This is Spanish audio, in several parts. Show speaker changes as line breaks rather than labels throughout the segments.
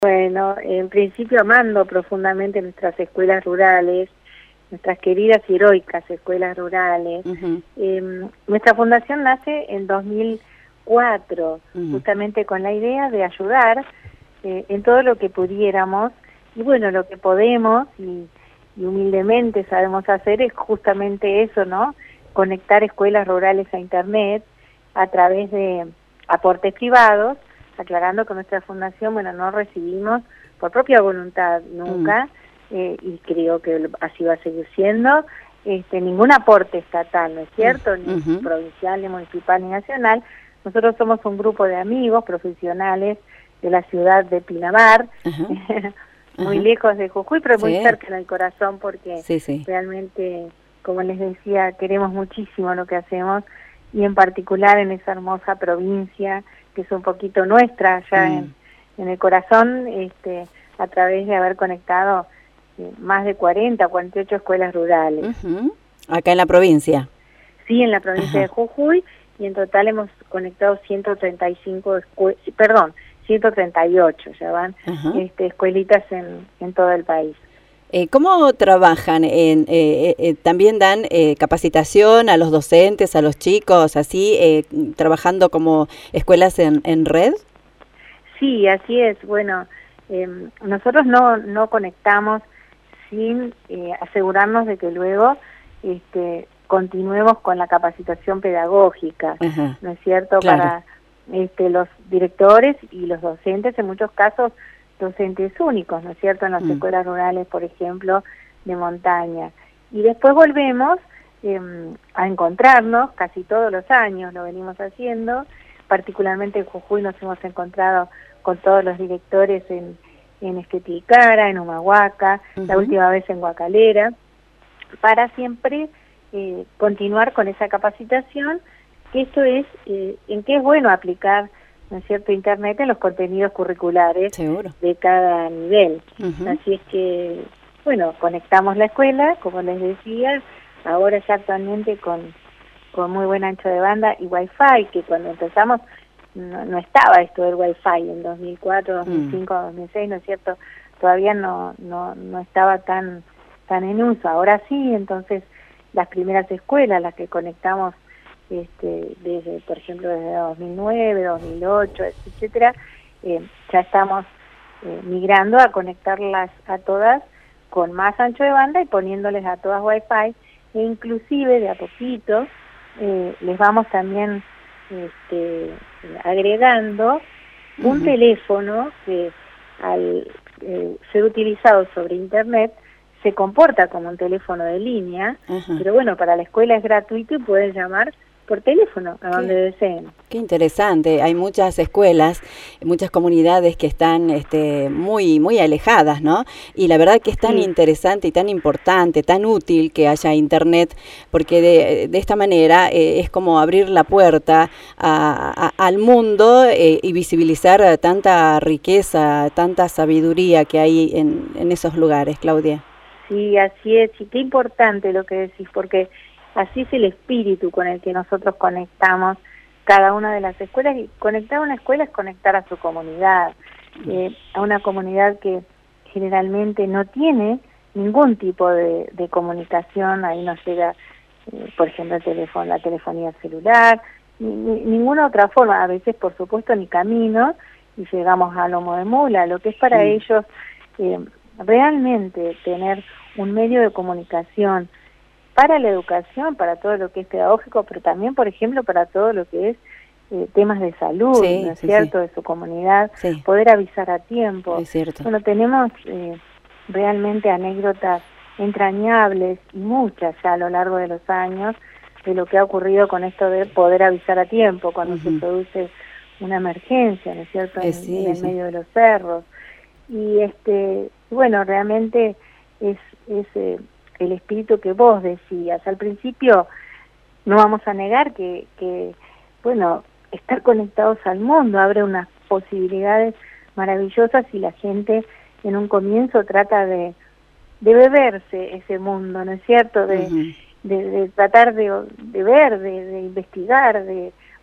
Bueno, en principio amando profundamente nuestras escuelas rurales, nuestras queridas y heroicas escuelas rurales. Nuestra fundación nace en 2004, justamente con la idea de ayudar en todo lo que pudiéramos, y bueno, lo que podemos y humildemente sabemos hacer es justamente eso, ¿no? Conectar escuelas rurales a Internet a través de aportes privados, aclarando que nuestra fundación, bueno, no recibimos por propia voluntad nunca, y creo que así va a seguir siendo, ningún aporte estatal, ¿no es cierto?, ni provincial, ni municipal, ni nacional. Nosotros somos un grupo de amigos profesionales de la ciudad de Pinamar, muy lejos de Jujuy, pero muy cerca en el corazón, porque realmente, como les decía, queremos muchísimo lo que hacemos, y en particular en esa hermosa provincia, que es un poquito nuestra, allá en el corazón, a través de haber conectado más de 48 escuelas rurales.
¿Acá en la provincia?
Sí, en la provincia de Jujuy, y en total hemos conectado 138, ya van, escuelitas en todo el país.
¿Cómo trabajan? ¿También dan capacitación a los docentes, a los chicos, así, trabajando como escuelas en red?
Sí, así es. Bueno, nosotros no conectamos sin asegurarnos de que luego continuemos con la capacitación pedagógica, ¿no es cierto?
Claro.
Para los directores y los docentes, en muchos casos docentes únicos, ¿no es cierto?, en las escuelas rurales, por ejemplo, de montaña. Y después volvemos a encontrarnos casi todos los años, lo venimos haciendo, particularmente en Jujuy nos hemos encontrado con todos los directores en Tilcara, en Humahuaca, la última vez en Guacalera, para siempre continuar con esa capacitación, que esto es en qué es bueno aplicar, ¿no es cierto?, Internet en los contenidos curriculares de cada nivel. Así es que, bueno, conectamos la escuela, como les decía, ahora ya actualmente con muy buen ancho de banda y Wi-Fi, que cuando empezamos no estaba esto del Wi-Fi en 2004, 2005, 2006, ¿no es cierto?, todavía no estaba tan en uso. Ahora sí, entonces las primeras escuelas, las que conectamos desde, por ejemplo, desde 2009, 2008, etcétera, ya estamos migrando a conectarlas a todas con más ancho de banda y poniéndoles a todas Wi-Fi, e inclusive de a poquito les vamos también agregando un teléfono que al ser utilizado sobre Internet se comporta como un teléfono de línea, pero bueno, para la escuela es gratuito y pueden llamar por teléfono a donde deseen.
Qué interesante. Hay muchas escuelas, muchas comunidades que están muy alejadas, ¿no? Y la verdad que es tan interesante y tan importante, tan útil que haya Internet, porque de esta manera es como abrir la puerta al mundo y visibilizar tanta riqueza, tanta sabiduría que hay en esos lugares, Claudia.
Sí, así es. Y qué importante lo que decís, porque así es el espíritu con el que nosotros conectamos cada una de las escuelas, y conectar a una escuela es conectar a su comunidad, a una comunidad que generalmente no tiene ningún tipo de comunicación. Ahí nos llega, por ejemplo, el teléfono, la telefonía celular, ninguna otra forma, a veces por supuesto ni camino, y llegamos a lomo de mula. Lo que es para ellos realmente tener un medio de comunicación para la educación, para todo lo que es pedagógico, pero también, por ejemplo, para todo lo que es temas de salud, ¿no es cierto?, de su comunidad, poder avisar a tiempo.
Es cierto.
Bueno, tenemos realmente anécdotas entrañables, y muchas ya a lo largo de los años, de lo que ha ocurrido con esto de poder avisar a tiempo cuando se produce una emergencia, ¿no es cierto?, en el medio de los cerros. Y bueno, realmente es el espíritu que vos decías. Al principio no vamos a negar que bueno, estar conectados al mundo abre unas posibilidades maravillosas, y la gente en un comienzo trata de beberse ese mundo, ¿no es cierto?, de tratar de ver, de investigar, de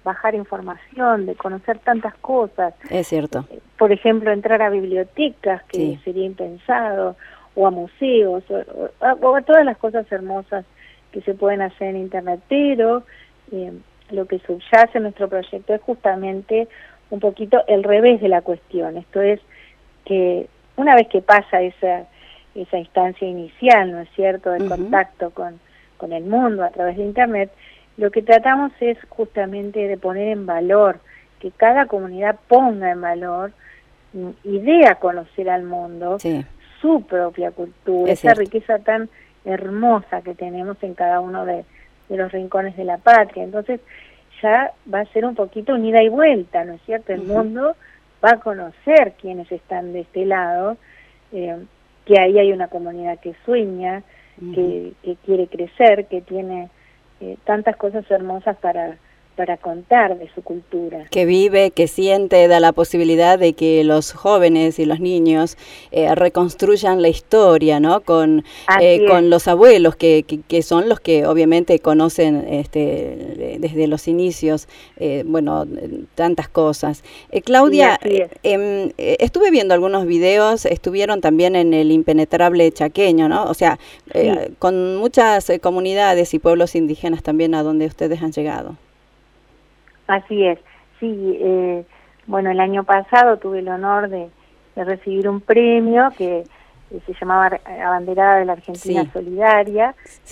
bajar información, de conocer tantas cosas.
Es cierto.
Por ejemplo, entrar a bibliotecas, que
Sí.
sería impensado, o a museos, o a todas las cosas hermosas que se pueden hacer en Internet. Pero lo que subyace en nuestro proyecto es justamente un poquito el revés de la cuestión. Esto es que una vez que pasa esa instancia inicial, ¿no es cierto?, de contacto con el mundo a través de Internet, lo que tratamos es justamente de poner en valor, que cada comunidad ponga en valor y dé a conocer al mundo su propia cultura, esa riqueza tan hermosa que tenemos en cada uno de los rincones de la patria. Entonces ya va a ser un poquito un ida y vuelta, ¿no es cierto? El mundo va a conocer quiénes están de este lado, que ahí hay una comunidad que sueña, que quiere crecer, que tiene tantas cosas hermosas para contar de su cultura.
Que vive, que siente, da la posibilidad de que los jóvenes y los niños reconstruyan la historia, ¿no? Con los abuelos, que son los que obviamente conocen desde los inicios, tantas cosas. Claudia, estuve viendo algunos videos, estuvieron también en el impenetrable chaqueño, ¿no? O sea, con muchas comunidades y pueblos indígenas también a donde ustedes han llegado.
Así es, sí. Bueno, el año pasado tuve el honor de recibir un premio que se llamaba Abanderada de la Argentina Solidaria,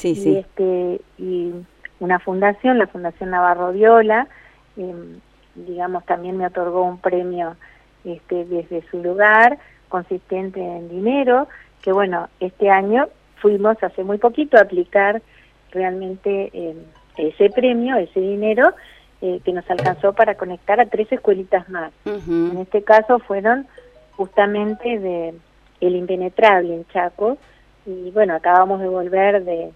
y una fundación, la Fundación Navarro Viola, digamos, también me otorgó un premio desde su lugar, consistente en dinero, que bueno, este año fuimos hace muy poquito a aplicar realmente ese premio, ese dinero, que nos alcanzó para conectar a 3 escuelitas más. En este caso fueron justamente de El Impenetrable en Chaco, y bueno, acabamos de volver de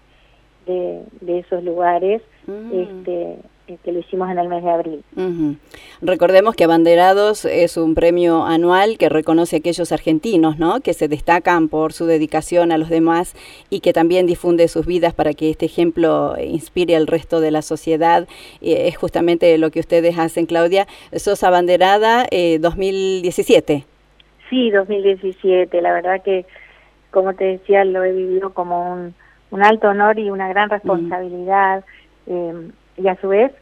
esos lugares, que lo hicimos en el mes de abril.
Recordemos que Abanderados es un premio anual que reconoce a aquellos argentinos, ¿no?, que se destacan por su dedicación a los demás y que también difunde sus vidas para que este ejemplo inspire al resto de la sociedad. Es justamente lo que ustedes hacen, Claudia. Sos abanderada 2017.
Sí, 2017. La verdad que, como te decía, lo he vivido como un alto honor y una gran responsabilidad. Y a su vez,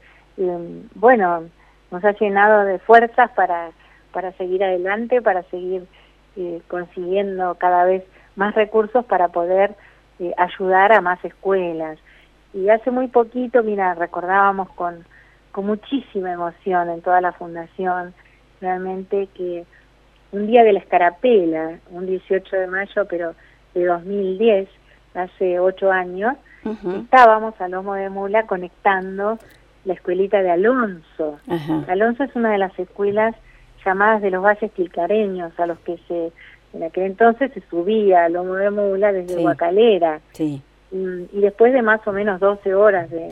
bueno, nos ha llenado de fuerzas para seguir adelante, para seguir consiguiendo cada vez más recursos para poder ayudar a más escuelas. Y hace muy poquito, mira, recordábamos con muchísima emoción en toda la fundación, realmente, que un día de la Escarapela, un 18 de mayo, pero de 2010, hace 8 años, estábamos a lomo de mula conectando la escuelita de Alonso. Alonso es una de las escuelas llamadas de los valles tilcareños, a los que en aquel entonces se subía a lomo de mula desde Guacalera. Y después de más o menos 12 horas de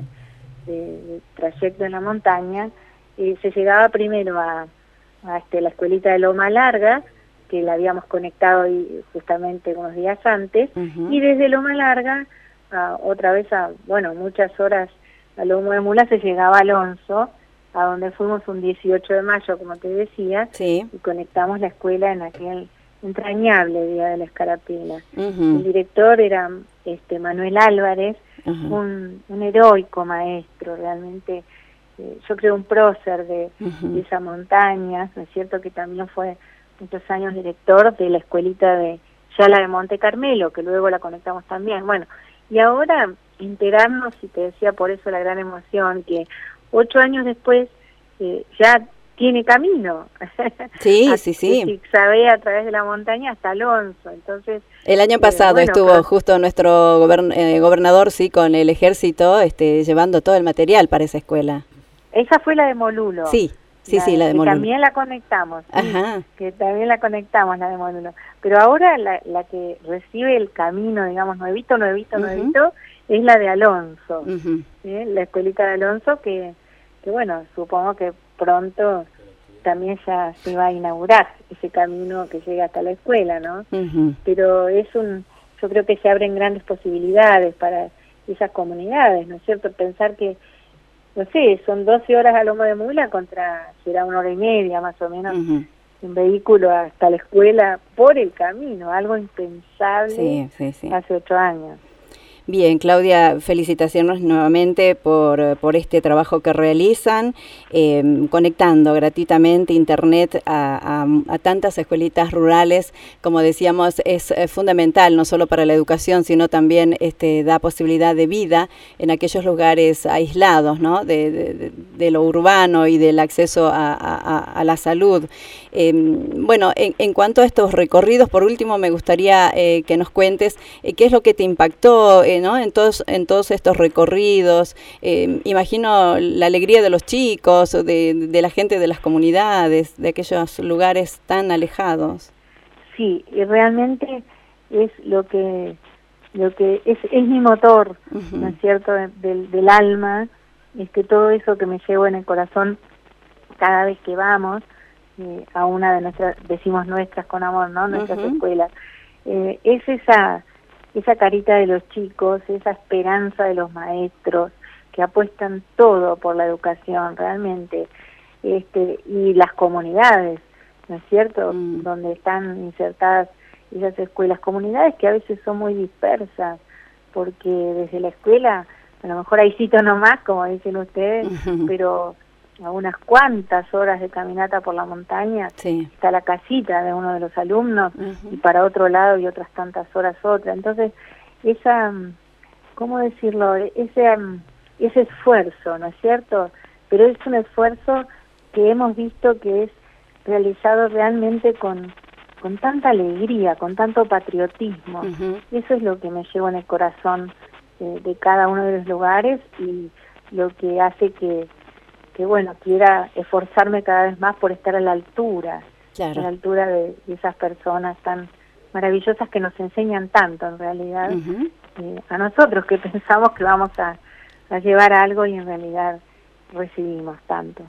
trayecto en la montaña, se llegaba primero a la escuelita de Loma Larga, que la habíamos conectado ahí justamente unos días antes, y desde Loma Larga otra vez muchas horas a Lomo de Mula se llegaba a Alonso, a donde fuimos un 18 de mayo, como te decía, y conectamos la escuela en aquel entrañable día de la Escarapela. El director era Manuel Álvarez, un heroico maestro, realmente, yo creo un prócer de esa montaña, ¿no es cierto?, que también fue muchos años director de la escuelita de Yala de Monte Carmelo, que luego la conectamos también. Bueno, y ahora enterarnos, y te decía por eso la gran emoción, que 8 años después ya tiene camino.
Sí.
Sabe a través de la montaña hasta Alonso. Entonces,
el año pasado estuvo justo nuestro gobernador, con el ejército, llevando todo el material para esa escuela.
Esa fue la de Molulo.
Sí, la de Molulo.
También la conectamos. Que también la conectamos, la de Molulo. Pero ahora la que recibe el camino, digamos, nuevito, es la de Alonso. La escuelita de Alonso, que bueno, supongo que pronto también ya se va a inaugurar ese camino que llega hasta la escuela, ¿no? Pero yo creo que se abren grandes posibilidades para esas comunidades, ¿no es cierto? Pensar que no sé, son 12 horas a lomo de mula contra, será 1 hora y media más o menos, un vehículo hasta la escuela por el camino, algo impensable hace 8 años.
Bien, Claudia, felicitaciones nuevamente por este trabajo que realizan, conectando gratuitamente Internet a tantas escuelitas rurales. Como decíamos, es fundamental no solo para la educación, sino también da posibilidad de vida en aquellos lugares aislados, ¿no? de lo urbano y del acceso a la salud. Bueno, en cuanto a estos recorridos, por último, me gustaría que nos cuentes qué es lo que te impactó, ¿no? en todos estos recorridos. Imagino la alegría de los chicos, de la gente de las comunidades, de aquellos lugares tan alejados.
Sí, y realmente es lo que es mi motor, ¿no es cierto?, del alma, todo eso que me llevo en el corazón cada vez que vamos a una de nuestras, decimos nuestras con amor, ¿no?, nuestras escuelas. Es esa carita de los chicos, esa esperanza de los maestros que apuestan todo por la educación realmente, y las comunidades, ¿no es cierto?, donde están insertadas esas escuelas, comunidades que a veces son muy dispersas, porque desde la escuela, a lo mejor hay sitio nomás, como dicen ustedes, pero a unas cuantas horas de caminata por la montaña está la casita de uno de los alumnos, y para otro lado y otras tantas horas otra. Entonces, ¿cómo decirlo?, ese esfuerzo, ¿no es cierto?, pero es un esfuerzo que hemos visto que es realizado realmente con tanta alegría, con tanto patriotismo. Eso es lo que me llevo en el corazón de cada uno de los lugares, y lo que hace que bueno, quiera esforzarme cada vez más por estar a la altura, a la altura de esas personas tan maravillosas que nos enseñan tanto en realidad, a nosotros que pensamos que vamos a llevar algo y en realidad recibimos tanto.